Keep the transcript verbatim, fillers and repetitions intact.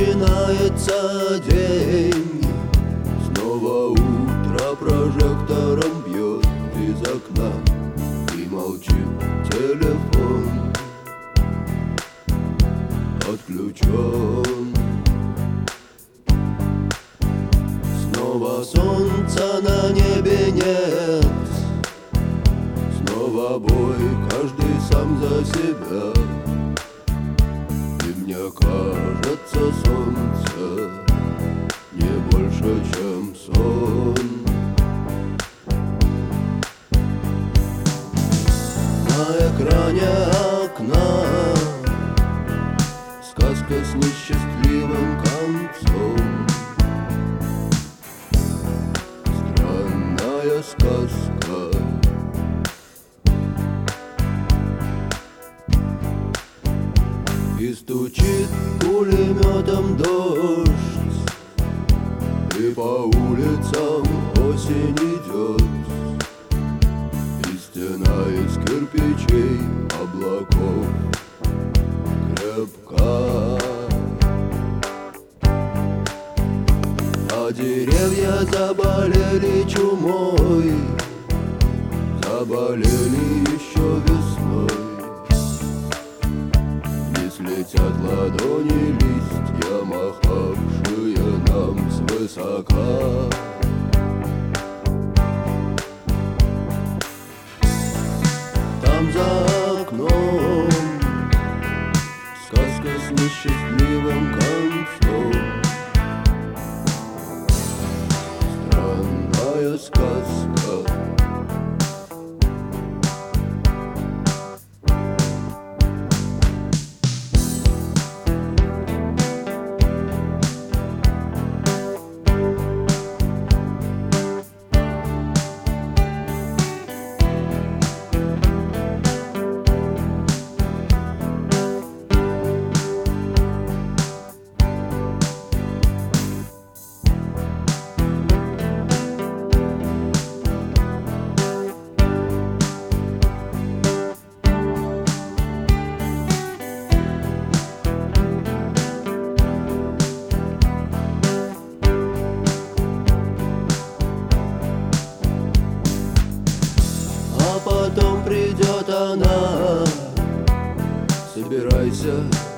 начинается день. Снова утро прожектором бьет из окна, и молчит телефон, отключен. Снова солнца на небе нет, снова бой, каждый сам за себя. И мне кажется, солнце не больше, чем сон. На экране окна сказка с несчастливым концом. Странная сказка. И стучит пулеметом дождь, и по улицам осень идет, и стена из кирпичей облаков крепка. А деревья заболели чумой, заболели еще весной. Летят ладони листья, махавшие нам свысока. Там за окном сказка с несчастливым концом. Странная сказка. А потом придет она, собирайся,